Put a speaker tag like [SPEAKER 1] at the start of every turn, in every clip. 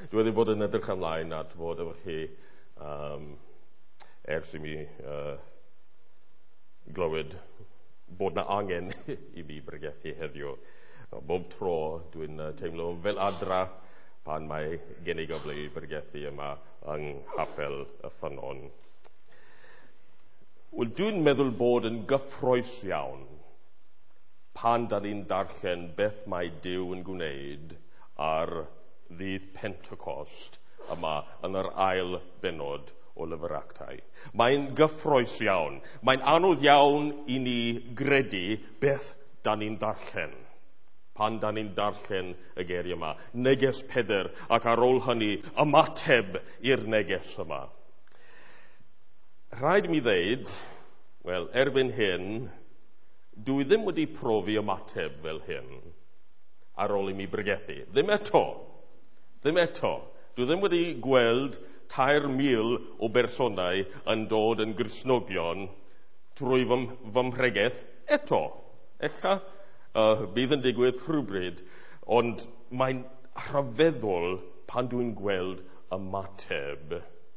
[SPEAKER 1] Dwi wedi bod yn edrych ymlaen at fod efo chi ers I mi glywed bod na angen I mi bregethu heddiw. Bob tro dwi'n teimlo fel adra pan mae gen I gyfle I bregethu yma yng Nghapel y Ffynnon. Wel, dwi'n meddwl bod yn gyffrous iawn pan da ni'n darllen beth mae Duw yn gwneud ar ddydd Pentecost yma yn yr ail bennod o lyfr Actau. Mae'n gyffrous iawn. Mae'n anodd iawn I ni gredu beth da ni'n darllen. Pan da ni'n darllen y geiriau yma. Neges Peder ac ar ôl hynny ymateb i'r neges yma. Rhaid mi ddeud, wel, erbyn hyn, dwi ddim wedi profi ymateb fel hyn ar ôl I mi bregethu. Ddim eto. Ddim eto. Dwi ddim wedi gweld 3,000 o bersonau yn dod yn Gristnogion trwy fy mhregeth eto. Ella bydd yn digwydd rhywbryd, ond mae'n rhyfeddol pan dwi'n gweld ymateb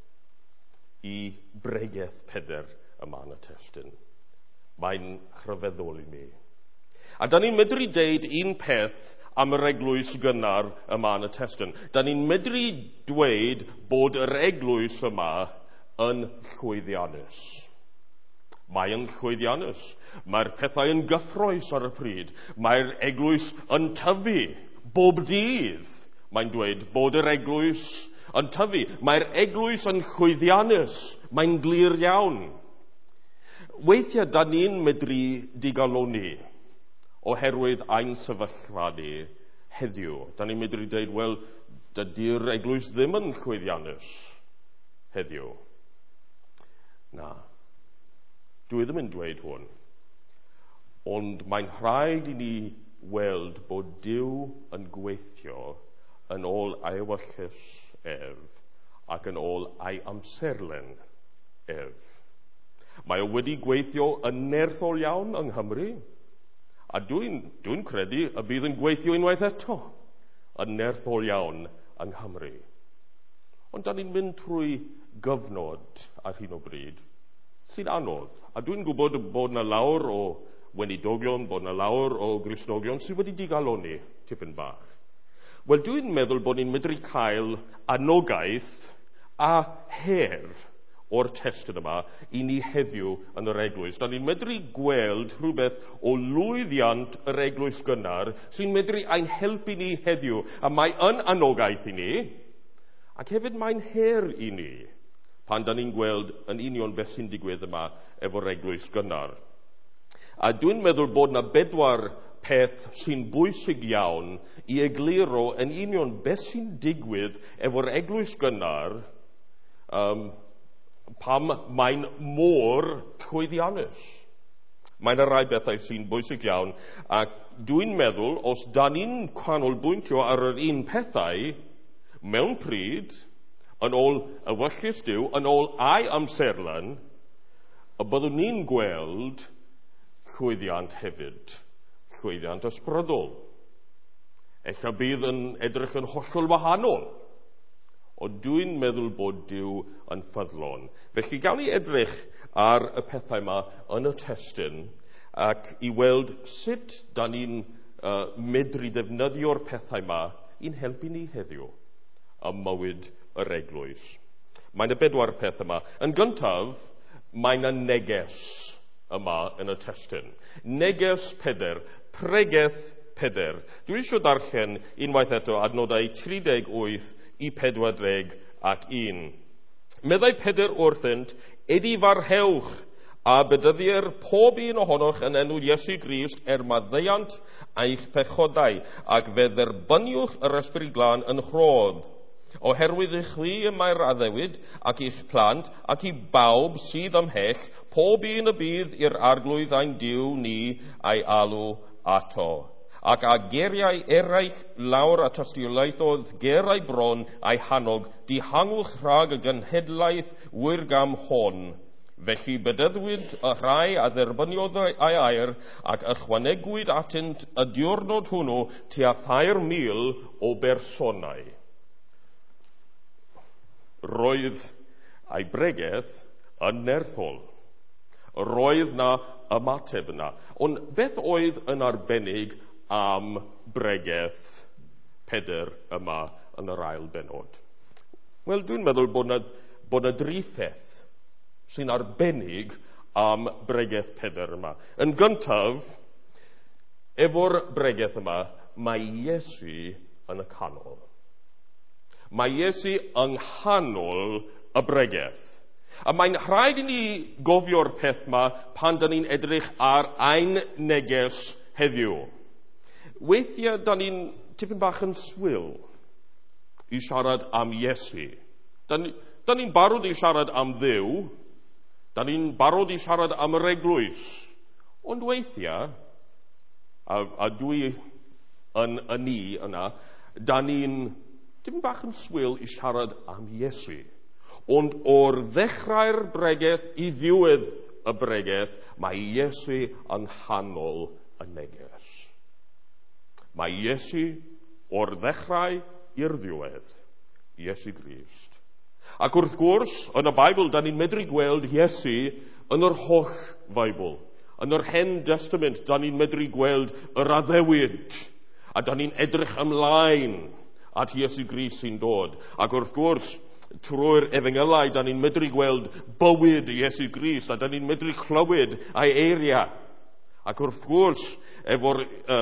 [SPEAKER 1] I bregeth Peder yma yn y testyn. Mae'n rhyfeddol I mi. A da ni'n medru deud un peth am yr eglwys gynnar yma yn y testyn. Da ni'n medru dweud bod yr eglwys yma yn llwyddiannus. Mae'n llwyddiannus. Mae'r pethau yn gyffrous ar y pryd. Mae'r eglwys yn tyfu bob dydd. Mae'n dweud bod yr eglwys yn tyfu. Mae'r eglwys yn llwyddiannus. Mae'n glir iawn. Weithiau da ni'n medru digaloni oherwydd ein sefyllfa ni heddiw. Da ni'n medru dweud, wel, dydy'r eglwys ddim yn llwyddiannus heddiw. Na, dwi ddim yn dweud hwn. Ond mae'n rhaid I ni weld bod Duw yn gweithio yn ôl ei ewyllys ef ac yn ôl ei amserlen ef. Mae o wedi gweithio yn nerthol iawn yng Nghymru, a dwi'n credu y bydd yn gweithio unwaith eto yn nerthol iawn yng Nghymru. Ond da ni'n mynd trwy gyfnod ar hyn o bryd sy'n anodd. A dwi'n gwybod bod na lawer o weinidogion, bod na lawer o Gristnogion sydd wedi digaloni tipyn bach. Wel, dwi'n meddwl bod ni'n medru cael anogaeth a her o'r testyn yma I ni heddiw yn yr eglwys. Da ni'n medru gweld rhywbeth o lwyddiant yr eglwys gynnar sy'n medru ein helpu ni heddiw. A mae yn anogaeth I ni, ac hefyd mae'n her I ni pan da ni'n gweld yn union beth sy'n digwydd yma efo'r eglwys gynnar. A dwi'n meddwl bod na 4 peth sy'n bwysig iawn I egluro yn union beth sy'n digwydd efo'r eglwys gynnar pam mae'n môr llwyddiannus. Mae'n y rai bethau sy'n bwysig iawn, ac dwi'n meddwl os da ni'n canolbwyntio ar yr un pethau mewn pryd, yn ôl ewyllys Duw, yn ôl ei amserlen, y byddwn ni'n gweld llwyddiant hefyd, llwyddiant ysbrydol. Ella bydd yn edrych yn hollol wahanol, ond dwi'n meddwl bod Duw yn ffyddlon. Felly gawn ni edrych ar y pethau yma yn y testyn ac I weld sut da ni'n medru defnyddio'r pethau yma i'n helpu ni heddiw ym mywyd yr eglwys. Mae'n y 4 peth yma. Yn gyntaf, mae'n y neges yma yn y testyn. Neges Peder, pregeth Peder. Dwi eisiau darllen unwaith eto adnodau 38 I 41. Meddai Peder wrthynt, edi farhewch a bedyddir pob un ohonoch yn enw Iesu Grist maddeuant eich pechodau ac fe dderbyniwch yr Ysbryd Glân yn chrodd. Oherwydd I chwi mae'r addewid ac i'ch plant ac I bawb sydd ymhell, pob un y bydd i'r arglwydd ein Duw ni ei alw ato. Ac a geriau eraill lawr a tystiolaethodd gerau bron a'i hanog, dihangwch rhag y genhedlaeth wyrgam hon. Felly bedyddwyd y rhai a dderbyniodd ei air ac ychwanegwyd atynt y diwrnod hwnnw tua 3,000 o bersonau. roedd ei bregeth yn nerthol. Roedd na ymateb yna. Ond beth oedd yn arbennig am bregeth Pedr yma yn yr ail benod? Wel, dwi'n meddwl bod na dri pheth sy'n arbennig am bregeth Pedr yma. Yn gyntaf, efo'r bregeth yma, mae Iesu yn y canol. Mae Iesu yng nghanol y bregeth. A mae'n rhaid i ni gofio'r peth yma pan da ni'n edrych ar ein neges heddiw. Weithiau da ni'n tipyn bach yn swil i siarad am Iesu. Da ni'n barod i siarad am Dduw, da ni'n barod i siarad am yr eglwys. Ond weithiau, a dwi yn ni yna, da ni'n tipyn bach yn swil i siarad am Iesu. Ond o'r ddechrau'r bregeth i ddiwedd y bregeth, mae Iesu yn nghanol y neges. Mae Iesu o'r ddechrau i'r ddiwedd, Iesu Grist. Ac wrth gwrs, yn y Beibl, da ni'n medru gweld Iesu yn yr holl Beibl. Yn yr Hen Testament, da ni'n medru gweld yr addewid, a da ni'n edrych ymlaen at Iesu Grist sy'n dod. Ac wrth gwrs, trwy'r Efengylau, da ni'n medru gweld bywyd Iesu Grist, a da ni'n medru clywed ei eiriau. Ac wrth gwrs, efo'r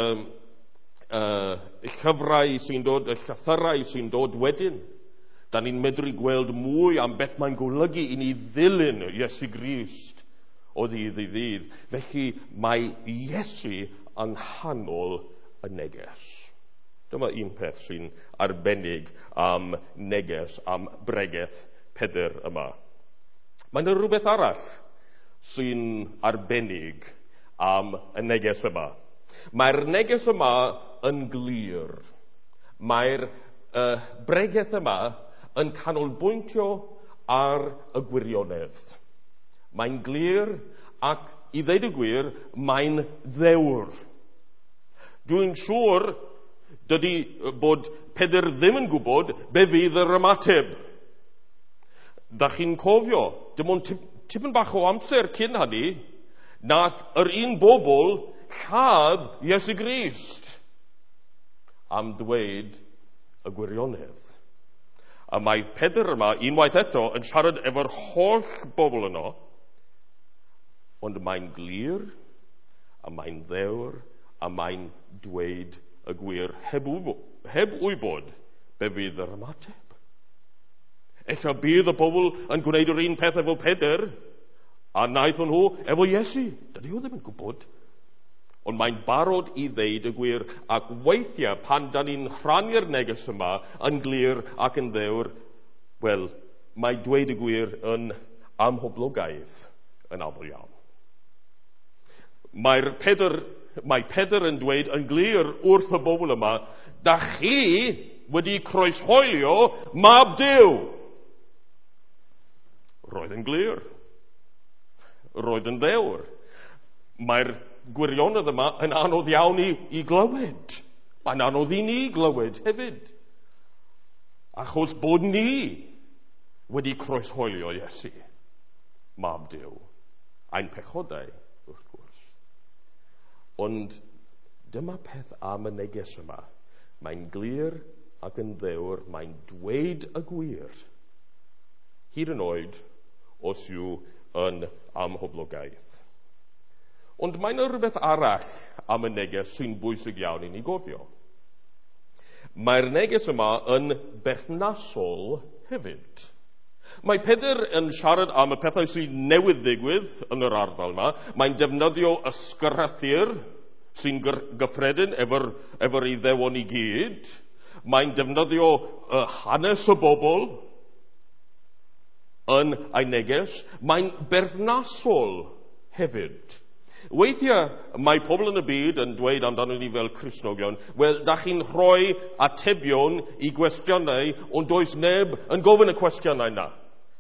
[SPEAKER 1] llyfrau sy'n dod, y llythyrau sy'n dod wedyn, da ni'n medru gweld mwy am beth mae'n golygu i ni ddilyn Iesu Grist o ddydd i ddydd. Felly mae Iesu yng nghanol y neges. Dyma un peth sy'n arbennig am neges, am bregeth Pedr yma. Mae yna rhywbeth arall sy'n arbennig am y neges yma. Mae'r neges yma yn glir. Mae'r bregeth yma yn canolbwyntio ar y gwirionedd. Mae'n glir ac, i ddeud y gwir, mae'n ddewr. Dwi'n siŵr dydy bod Pedr ddim yn gwybod be fydd yr ymateb. Da chi'n cofio, dim ond tipyn bach o amser cyn hynny, nath yr un bobl lladd Iesu Grist am ddweud y gwirionedd. A mae Pedr yma, unwaith eto, yn siarad efo'r holl bobl yno, ond mae'n glir, a mae'n ddewr, a mae'n dweud y gwir heb wybod be fydd yr ymateb. Ella bydd y bobl yn gwneud yr un peth efo Pedr, a wnaeth nhw efo Iesu. Dydy o ddim yn gwybod. Ond mae'n barod i ddeud y gwir, ac weithiau pan da ni'n rhannu'r neges yma yn glir ac yn ddewr, wel, mae dweud y gwir yn amhoblogaeth yn aml iawn. Mae Pedr yn dweud yn glir wrth y bobl yma, da chi wedi croeshoelio mab Duw. Roedd yn glir. Roedd yn ddewr. Mae'r gwirionedd yma yn anodd iawn i glywed. Mae'n anodd i ni glywed hefyd. Achos bod ni wedi croeshoelio Iesu, mab Duw. Ein pechodau, wrth gwrs. Ond dyma peth am y neges yma. Mae'n glir ac yn ddewr, mae'n dweud y gwir. Hyd yn oed os yw yn amhoblogaeth. Ond mae yna rhywbeth arall am y neges sy'n bwysig iawn i ni gofio. Mae'r neges yma yn berthnasol hefyd. Mae Pedr yn siarad am y pethau sy'n newydd ddigwydd yn yr ardal yma. Mae'n defnyddio ysgyrrathyr sy'n gyffredin efo'r Iddewon i gyd. Mae'n defnyddio hanes y bobl yn ei neges. Mae'n berthnasol hefyd. Weithiau mae pobl yn y byd yn dweud amdano ni fel Cristnogion, wel, da chi'n rhoi atebion i gwestiynau, ond does neb yn gofyn y cwestiynau yna.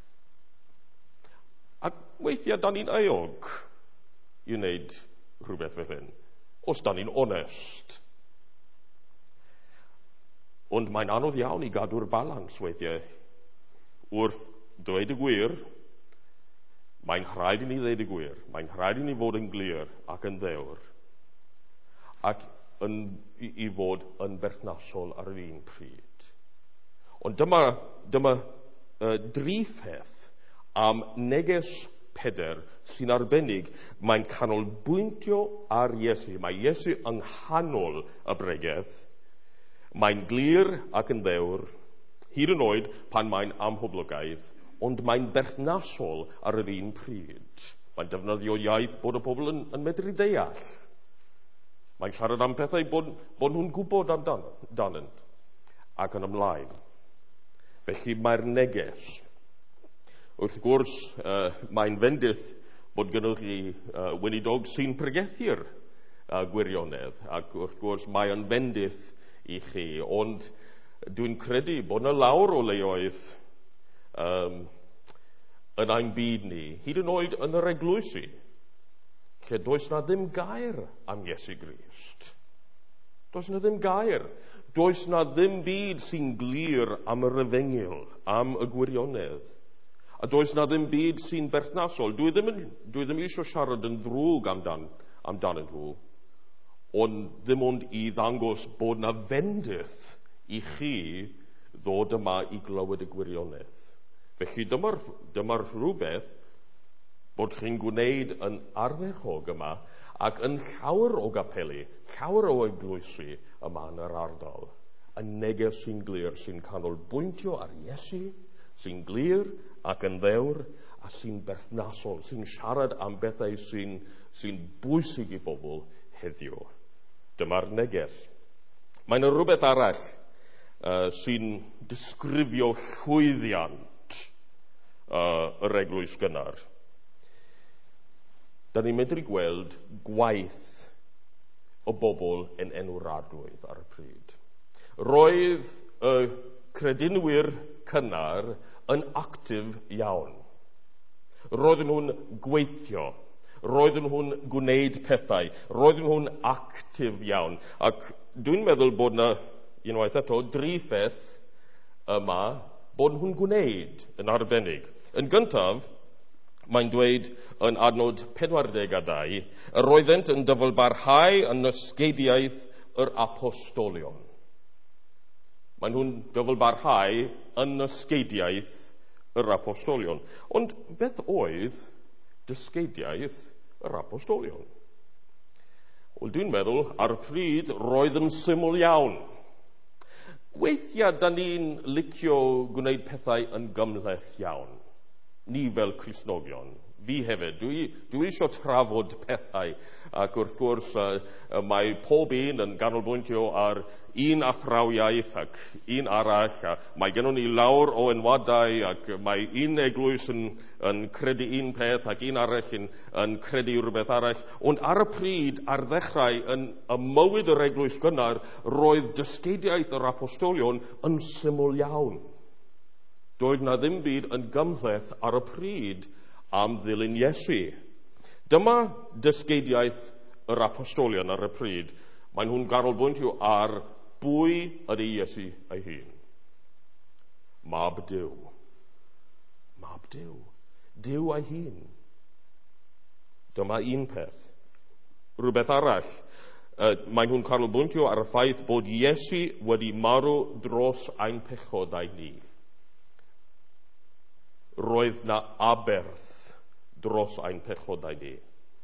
[SPEAKER 1] Ac weithiau da ni'n eog i wneud rhywbeth fe hyn, os da ni'n onest. Ond mae'n anodd iawn i gadw'r balans weithiau wrth dweud y gwir, mae'n rhaid i ni ddweud y gwir, mae'n rhaid i ni fod yn glir ac yn ddewr, ac i fod yn berthnasol ar yr un pryd. Ond dyma dri pheth am neges Peder sy'n arbennig. Mae'n canolbwyntio ar Iesu. Mae Iesu yng nghanol y bregeth. Mae'n glir ac yn ddewr, hyd yn oed pan mae'n amhoblogaidd, ond mae'n berthnasol ar yr un pryd. Mae'n defnyddio iaith bod y pobl yn medru deall. Mae'n siarad am pethau bod nhw'n gwybod amdanynt ac yn ymlaen. Felly mae'r neges. Wrth gwrs, mae'n fendith bod gynnwch chi weinidog sy'n pregethu'r gwirionedd, ac wrth gwrs mae yn fendith i chi, ond dwi'n credu bod yna lawr o leoedd yn ein byd ni, hyd yn oed yn yr eglwysi, lle does na ddim gair am Iesu Grist. Does na ddim gair. Does na ddim byd sy'n glir am yr efengyl, am y gwirionedd. A does na ddim byd sy'n berthnasol. Dwi ddim eisiau siarad yn ddrwg amdanyn nhw, ond ddim ond i ddangos bod na fendith i chi ddod yma i glywed y gwirionedd. Felly dyma'r rhywbeth bod chi'n gwneud yn ardderchog yma ac yn llawer o gapeli, llawer o eglwysi yma yn yr ardal. Y neges sy'n glir, sy'n canolbwyntio ar Iesu, sy'n glir ac yn ddewr, a sy'n berthnasol, sy'n siarad am bethau sy'n bwysig i bobl heddiw. Dyma'r neges. Mae yna rhywbeth arall sy'n disgrifio llwyddiant yr eglwys gynnar. Da ni'n medru gweld gwaith o bobl yn enwradwydd ar y pryd. Roedd y credinwyr cynnar yn actif iawn. Roedden nhw'n gweithio. Roedden nhw'n gwneud pethau. Roedden nhw'n actif iawn. Ac dwi'n meddwl bod yna, unwaith eto, dri pheth yma bod nhw'n gwneud yn arbennig. Yn gyntaf, mae'n dweud yn adnod 42, roeddent yn dyfalbarhau yn ysgeidiaeth yr apostolion. Maen nhw'n dyfalbarhau yn ysgeidiaeth yr apostolion. Ond beth oedd dysgeidiaeth yr apostolion? Wel, dwi'n meddwl, ar y pryd, roedd yn syml iawn. Weithiau, da ni'n licio gwneud pethau yn gymhleth iawn. Ni fel Cristnogion, fi hefyd, dwi eisiau trafod pethau, ac wrth gwrs mae pob un yn ganolbwyntio ar un athrawiaeth ac un arall, a mae gennym ni lawr o enwadau, ac mae un eglwys yn credu un peth ac un arall yn credu rhywbeth arall, ond ar y pryd, ar ddechrau, yn y mywyd yr eglwys gynnar, roedd dysgeidiaeth yr apostolion yn syml iawn. Doedd na ddim byd yn gymhleth ar y pryd am ddilyn Iesu. Dyma dysgeidiaeth yr apostolion ar y pryd. Mae nhw'n ganolbwyntio ar bwy ydy Iesu ei hun. Mab Duw. Mab Duw. Duw ei hun. Dyma un peth. Rhywbeth arall. Mae nhw'n canolbwyntio ar y ffaith bod Iesu wedi marw dros ein pechodau ni. Roedd na aberth dros ein pechodau ni.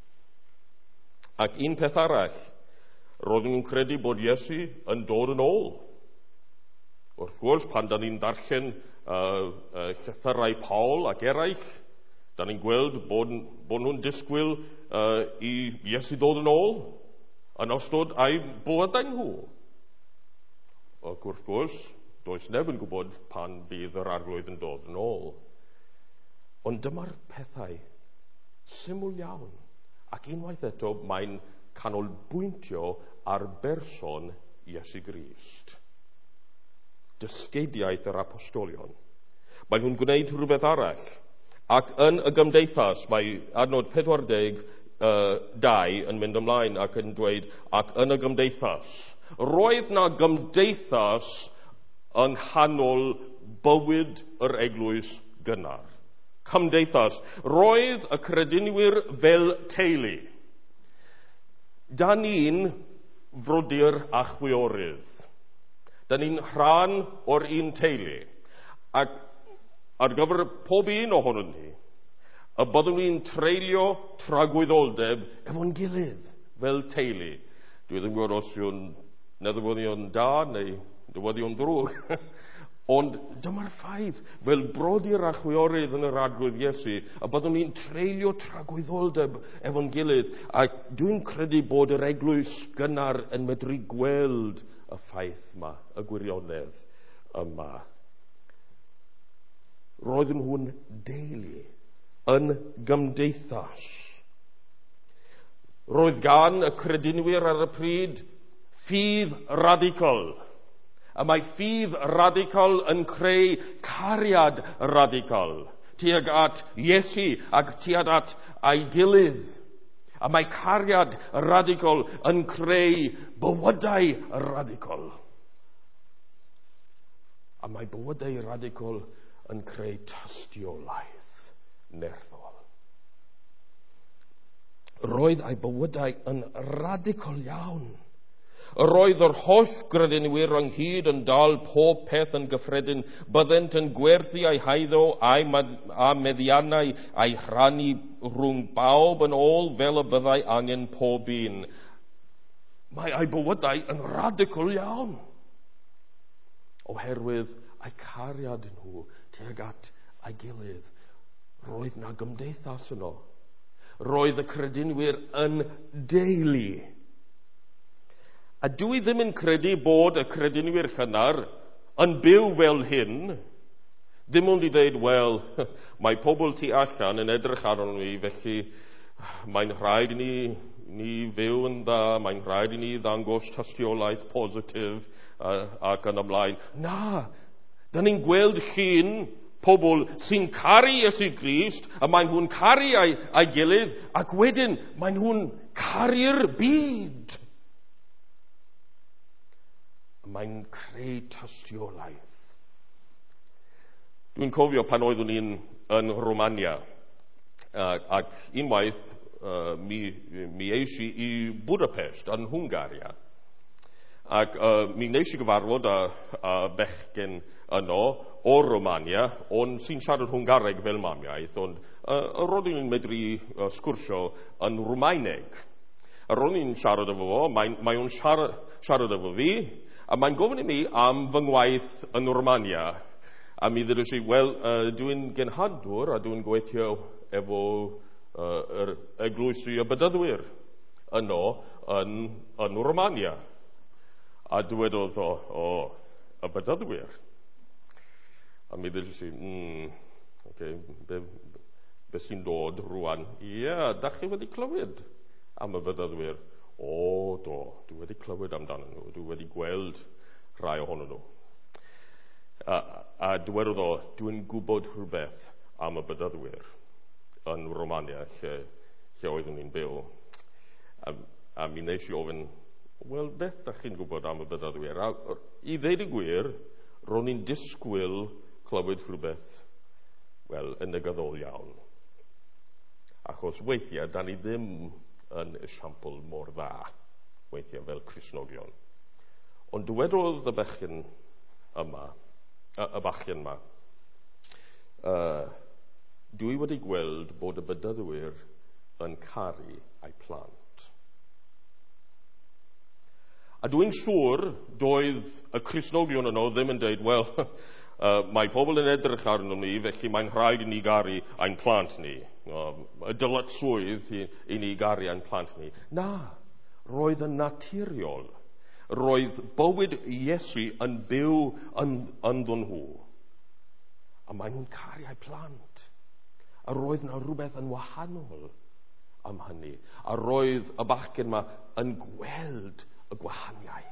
[SPEAKER 1] Ac un peth arall, roedden nhw'n credu bod Iesu yn dod yn ôl. Wrth gwrs, pan da ni'n darllen llythyrau Paul ac eraill, da ni'n gweld bod nhw'n disgwyl i Iesu dod yn ôl yn ystod eu bywydau nhw. Ac wrth gwrs, does neb yn gwybod pan bydd yr arglwydd yn dod yn ôl. Ond dyma'r pethau syml iawn, ac unwaith eto mae'n canolbwyntio ar berson Iesu Grist. Dysgeidiaeth yr apostolion. Mae nhw'n gwneud rhywbeth arall, ac yn y gymdeithas, mae adnod 42 yn mynd ymlaen ac yn dweud, ac yn y gymdeithas. Roedd na gymdeithas yng nghanol bywyd yr eglwys gynnar. Cymdeithas, roedd y credinwyr fel teulu. Da ni'n frodyr a chwiorydd. Da ni'n rhan o'r un teulu. Ac ar gyfer pob un ohonon ni, y byddwn ni'n treulio tragwyddoldeb efo'n gilydd fel teulu. Dwi ddim yn gwybod os yw'n newyddion da neu newyddion ddrwg. Ond dyma'r ffaith, fel brodyr a chwiorydd yn yr arglwydd Iesu, a byddwn ni'n treulio tragwyddoldeb efo'n gilydd. A dwi'n credu bod yr eglwys gynnar yn medru gweld y ffaith yma, y gwirionedd yma. Roedden nhw'n deulu yn gymdeithas. Roedd gan y credinwyr ar y pryd ffydd radical. A mae ffydd radical yn creu cariad radical tuag at Iesu ac tuag at ei gilydd. A mae cariad radical yn creu bywydau radical. A mae bywydau radical yn creu tystiolaeth nerthol. Roedd ei bywydau yn radical iawn. Roedd yr holl gredinwyr ynghyd yn dal pob peth yn gyffredin, byddent yn gwerthu eu haiddo a meddiannau a'i rhannu rhwng bawb yn ôl fel y byddai angen pob un. Mae ei bywydau yn radical iawn. Oherwydd ei cariad nhw tuag at ei gilydd. Roedd na gymdeithas yno. Roedd y credinwyr yn deulu. A dwi ddim yn credu bod y credinwyr cynnar yn byw fel hyn, ddim ond i dweud, wel, mae pobl tu allan yn edrych arno ni, felly mae'n rhaid i ni fyw yn dda, mae'n rhaid i ni ddangos tystiolaeth positif ac yn ymlaen. Na, da ni'n gweld llun pobl sy'n caru Iesu Grist, a mae'n nhw'n caru ei gilydd, ac wedyn mae'n nhw'n caru'r byd. Mae'n creu tystiolaeth. Dwi'n cofio pan oeddwn ni'n yn Romania, ac unwaith mi eisi i Budapest yn Hwngharia. Ac mi wnes i gyfarfod a bechgyn yno o Romania, ond sy'n siarad Hwnghareg fel mamiaeth, ond roeddwn ni'n medru sgwrsio yn Rwmaeneg. Roeddwn ni'n siarad efo fo, mae o'n siarad efo fi, a mae'n gofyn i mi am fy ngwaith yn Romania. A mi ddydys i, wel, dwi'n genhadwr a dwi'n gweithio efo yr eglwysi y bydyddwyr yno yn Romania. A dywedodd y bydyddwyr. A mi ddydys i, be sy'n dod rwan? Ie, da chi wedi clywed am y bydyddwyr? O, do, dwi wedi clywed amdano nhw, dwi wedi gweld rhai ohonyn nhw. A dywedodd dwi'n gwybod rhywbeth am y bydyddwyr yn Romania, lle oeddwn ni'n byw. A mi wnes i ofyn, wel, beth da chi'n gwybod am y bydyddwyr? A i ddeud y gwir, ro'n ni'n disgwyl clywed rhywbeth, wel, yn negyddol iawn. Achos weithiau, da ni ddim yn esiampl mor dda, weithiau fel Cristnogion. Ond dywedodd y bachgen yma, dwi wedi gweld bod y bydyddwyr yn caru eu plant. A dwi'n siŵr doedd y Cristnogion yno ddim yn dweud, wel, mae pobl yn edrych arno ni, felly mae'n rhaid i ni garu ein plant ni. Y dylytswydd i ni garu ein plant ni. Na, roedd yn naturiol. Roedd bywyd Iesu yn byw ynddon nhw. A maen nhw'n caru eu plant. A roedd yna rhywbeth yn wahanol am hynny. A roedd y bachgen yma yn gweld y gwahaniaeth.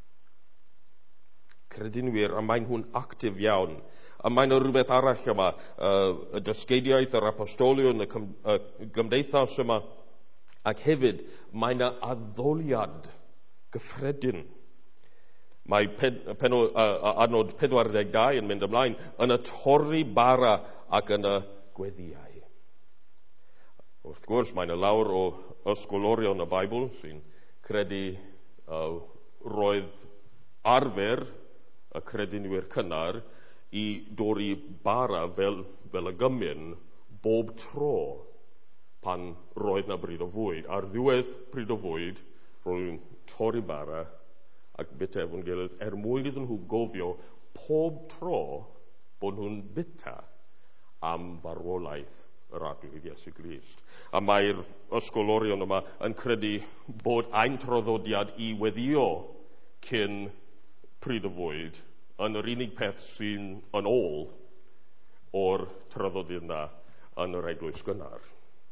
[SPEAKER 1] Credinwyr, a maen nhw'n actif iawn. A maen nhw rhywbeth arall yma, y dysgeidiaeth, yr apostolion, y gymdeithas yma, ac hefyd mae yna addoliad gyffredin. Mae adnod 42 yn mynd ymlaen, yn y torri bara ac yn y gweddiau. Wrth gwrs, mae'n y lawr o ysgolorion y Beibl sy'n credu roedd arfer y credinwyr cynnar i dorri bara fel y gymyn bob tro pan roedd na bryd o fwyd. Ar ddiwedd bryd o fwyd, roedd nhw'n torri bara ac bita efo'n gilydd mwyn iddyn nhw gofio pob tro bod nhw'n bita am farwolaeth yr arglwydd Iesu Grist. A mae'r ysgolorion yma yn credu bod ein traddodiad i weddio cyn pryd o fwyd yn yr unig peth sy'n yn ôl o'r traddodiad yna yn yr eglwys gynnar.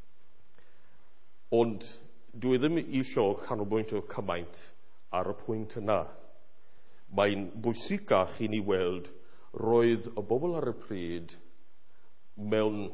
[SPEAKER 1] Ond dwi ddim eisiau canolbwyntio cymaint ar y pwynt yna. Mae'n bwysicach i ni weld roedd y bobl ar y pryd mewn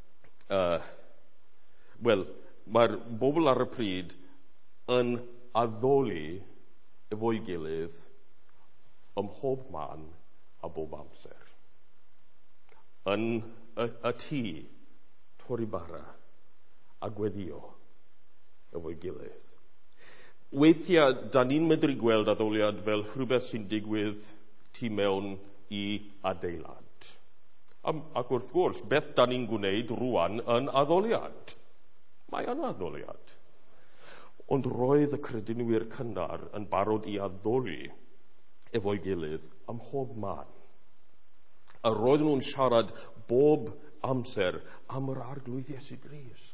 [SPEAKER 1] mae'r bobl ar y pryd yn addoli efo'i gilydd ym mhob man a bob amser. Yn y tŷ, torri bara a gweddio efo'i gilydd. Weithiau, da ni'n medru gweld addoliad fel rhywbeth sy'n digwydd tu mewn i adeilad. Ac wrth gwrs, beth da ni'n gwneud rwan yn addoliad? Mae yn addoliad. Ond roedd y credinwyr cynnar yn barod i addoli efo'i gilydd ym mhob man. A roedden nhw'n siarad bob amser am yr arglwydd Iesu Grist.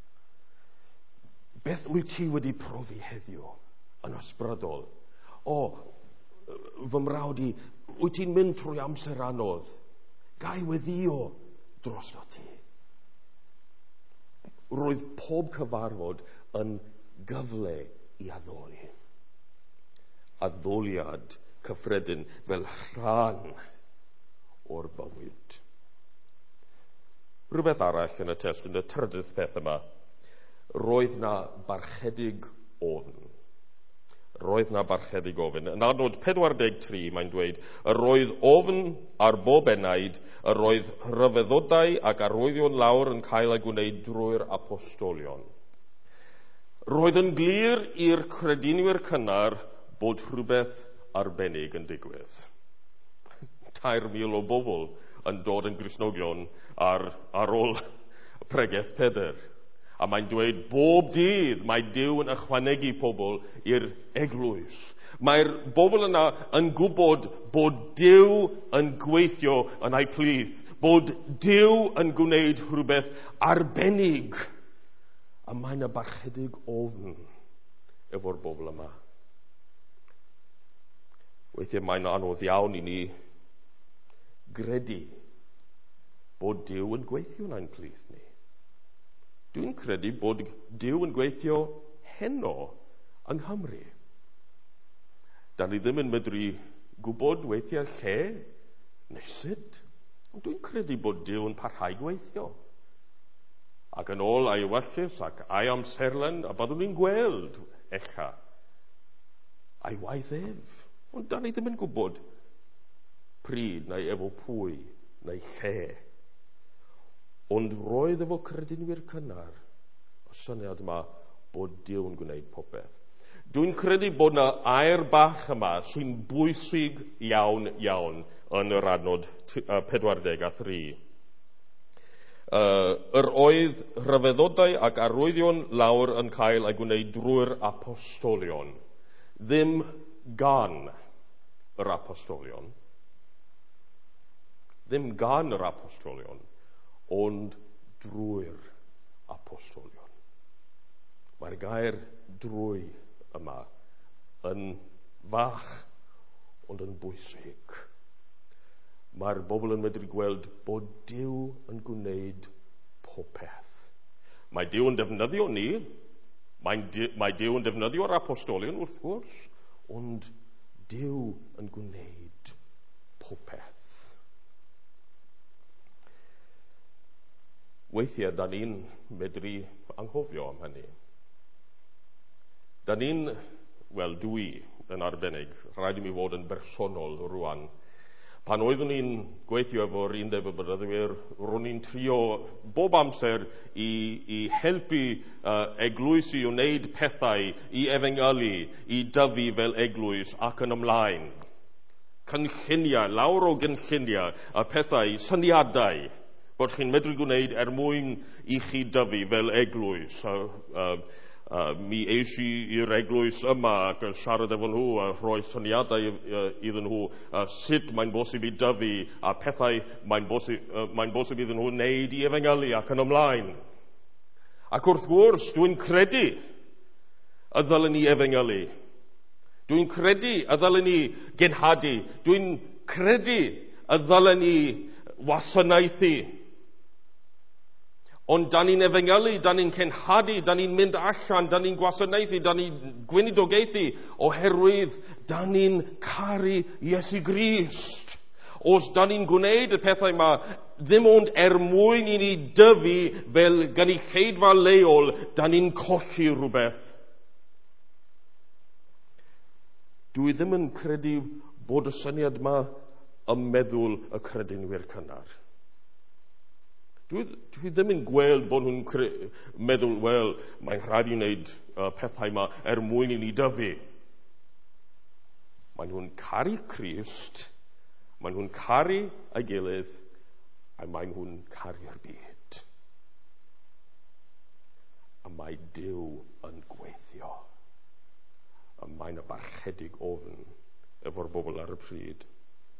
[SPEAKER 1] Beth wyt ti wedi profi heddiw yn ysbrydol? Fy mrawd i, wyt ti'n mynd trwy amser anodd? Gai weddio dros ti. Roedd pob cyfarfod yn gyfle i addoli. Addoliad cyffredin fel rhan o'r bywyd. Rhywbeth arall yn y test, yn y trydydd peth yma, roedd na barchedig ofn. Roedd na barchedig ofn. Yn adnod 43, mae'n dweud, yr roedd ofn ar bob enaid, yr roedd rhyfeddodau ac arwyddion lawr yn cael ei gwneud drwy'r apostolion. Roedd yn glir i'r credinwyr cynnar bod rhywbeth arbennig yn digwydd. 3,000 o bobl yn dod yn Gristnogion ar ôl pregeth Peder. A mae'n dweud bob dydd mae Duw yn ychwanegu pobl i'r eglwys. Mae'r bobl yna yn gwybod bod Duw yn gweithio yn eu plith, bod Duw yn gwneud rhywbeth arbennig. A mae'n y barchedig ofn efo'r bobl yma. Weithiau mae'n anodd iawn i ni gredu bod Duw yn gweithio yn ein plith ni. Dwi'n credu bod Duw yn gweithio heno yng Nghymru. Da ni ddim yn medru gwybod weithiau lle neu sut, ond dwi'n credu bod Duw yn parhau gweithio. Ac yn ôl ei ewyllys ac ei amserlen, a byddwn ni'n gweld echa ei waith ef. Ond da ni ddim yn gwybod pryd neu efo pwy neu lle. Ond roedd efo credinwyr cynnar y syniad yma bod Duw yn gwneud popeth. Dwi'n credu bod yna air bach yma sy'n bwysig iawn yn yr adnod 43. Yr oedd rhyfeddodau ac arwyddion lawr yn cael ei gwneud drwy'r apostolion. Ddim gan yr apostolion. Ddim gan yr apostolion, ond drwy'r apostolion. Mae'r gair drwy yma yn fach, ond yn bwysig. Mae'r bobl yn medru gweld bod Duw yn gwneud popeth. Mae Duw yn defnyddio ni, mae Duw yn defnyddio'r apostolion wrth gwrs, ond Duw yn gwneud popeth. Weithiau, da ni'n medru anghofio am hynny. Da ni'n, dwi yn arbennig. Rhaid I mi fod yn bersonol rwan. Pan oeddwn ni'n gweithio efo'r Undeb y Bynyddwyr, ro'n ni'n trio bob amser I helpu eglwys I wneud pethau I efengylu, I dyfu fel eglwys ac yn ymlaen. Cynlluniau, lawr o gynlluniau a pethau, syniadau, bod chi'n medru gwneud mwyn I chi dyfu fel eglwys. Mi eis I i'r eglwys yma ac yn siarad efo nhw a rhoi syniadau iddyn nhw sut mae'n bosib I dyfu a pethau mae'n bosib iddyn nhw wneud I efengylu ac yn ymlaen. Ac wrth gwrs, dwi'n credu y ddylen ni efengylu. Dwi'n credu y ddylen ni genhadu. Dwi'n credu y ddylen ni wasanaethu. Ond da ni'n efengylu, da ni'n cenhadu, da ni'n mynd allan, da ni'n gwasanaethu, da ni'n gweinidogaethu, oherwydd da ni'n caru Iesu Grist. Os da ni'n gwneud y pethau yma, ddim ond mwyn I ni dyfu fel gynulleidfa leol, da ni'n colli rhywbeth. Dwi ddim yn credu bod y syniad yma yn meddwl y credinwyr cynnar. Dwi ddim yn gweld bod nhw'n meddwl, wel, mae'n rhaid I wneud pethau yma mwyn I ni dyfu. Maen nhw'n caru Crist, maen nhw'n caru ei gilydd, a maen nhw'n caru'r byd. A mae Duw yn gweithio. A mae'n barchedig ofn efo'r bobl ar y pryd.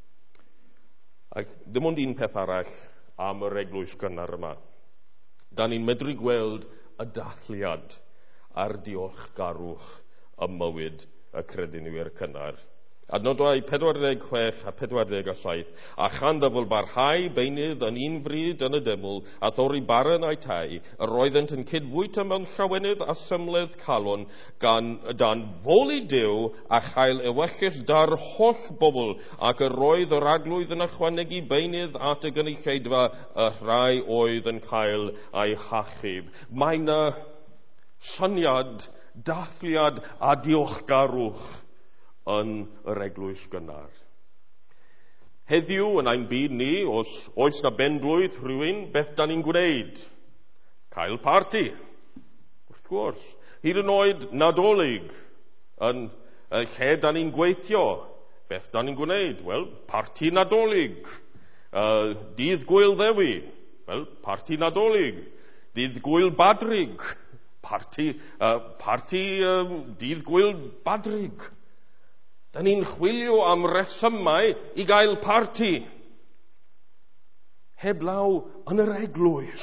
[SPEAKER 1] Ac ddim ond un peth arall am yr eglwys gynnar yma. Da ni'n medru gweld y dathliad a'r diolchgarwch y mywyd y credinwyr cynnar. Adnodau 46 a 47. A chan ddafl barhau beinydd yn un fryd yn y deml, a thori baren a'i tai, yr roeddent yn cydfwyta mewn llawenydd a symledd calon, dan foli Duw a chael ewyllus dar holl bobl, ac yr roedd yr aglwydd yn ychwanegu beinydd at y gynulleidfa, y rhai oedd yn cael ei hachub. Mae'n syniad, dathliad a diolchgarwch yn yr eglwys gynnar. Heddiw yn ein byd ni, os oes na benblwydd rhywun, beth da ni'n gwneud? Cael parti, wrth gwrs. Hyd yn oed Nadolig, yn lle da ni'n gweithio, beth da ni'n gwneud? Wel, parti Nadolig. Dydd Gwyl Ddewi, wel, parti Nadolig. Dydd Gwyl Badrig, parti Dydd Gwyl Badrig. Da ni'n chwilio am resymau I gael parti. Heblaw yn yr eglwys.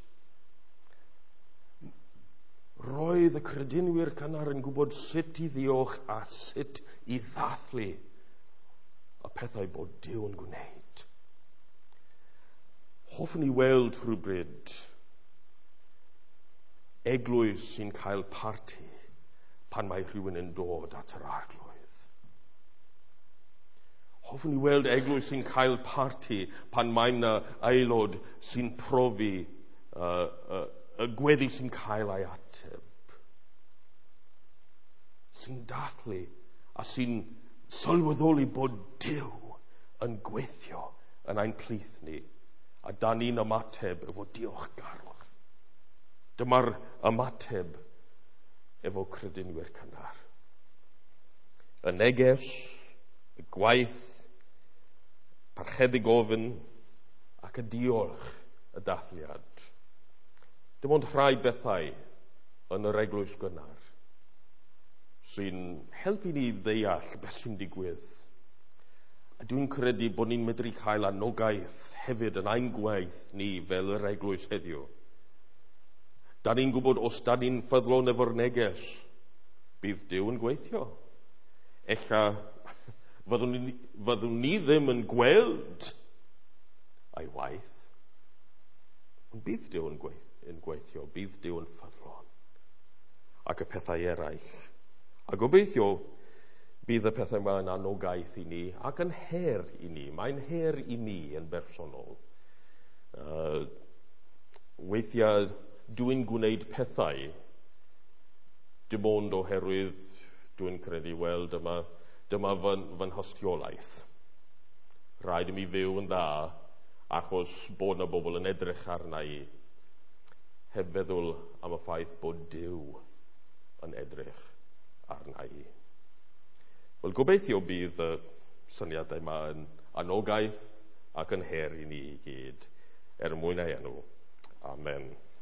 [SPEAKER 1] Roedd y credinwyr cynnar yn gwybod sut I ddiolch a sut I ddathlu y pethau bod Duw yn gwneud. Hoffwn I weld rhywbryd eglwys sy'n cael parti pan mae rhywun yn dod at yr arglwydd. Hoffwn I weld eglwys sy'n cael parti pan mae'n aelod sy'n profi y gweddi sy'n cael ei ateb. Sy'n dathlu a sy'n sylweddoli bod Duw yn gweithio yn ein plith ni. A da ni'n ymateb efo diolchgarwch. Dyma'r ymateb efo credinwyr cynnar. Y neges, y gwaith, parchedig ofyn ac y diolch y dathliad. Dim ond rhai bethau yn yr eglwys gynnar sy'n helpu ni ddeall beth sy'n digwydd. A dwi'n credu bod ni'n medru cael anogaeth hefyd yn ein gwaith ni fel yr eglwys heddiw. Da ni'n gwybod os da ni'n ffyddlon efo'r neges, bydd Duw yn gweithio. Ella fyddwn ni ddim yn gweld ei waith, ond bydd Duw yn gweithio, bydd Duw yn ffyddlon, ac y pethau eraill. A gobeithio bydd y pethau yma yn anogaeth I ni ac yn her I ni. Mae'n her I ni yn bersonol. Weithiau dwi'n gwneud pethau dim ond oherwydd Dwi'n credu, wel, dyma fy nhostiolaeth. Rhaid i mi fyw yn dda, achos bod na bobl yn edrych arna i, heb feddwl am y ffaith bod Duw yn edrych arna i. Wel, gobeithio bydd y syniadau yma yn anogaeth ac yn her i ni i gyd, mwyn ei enw. Amen.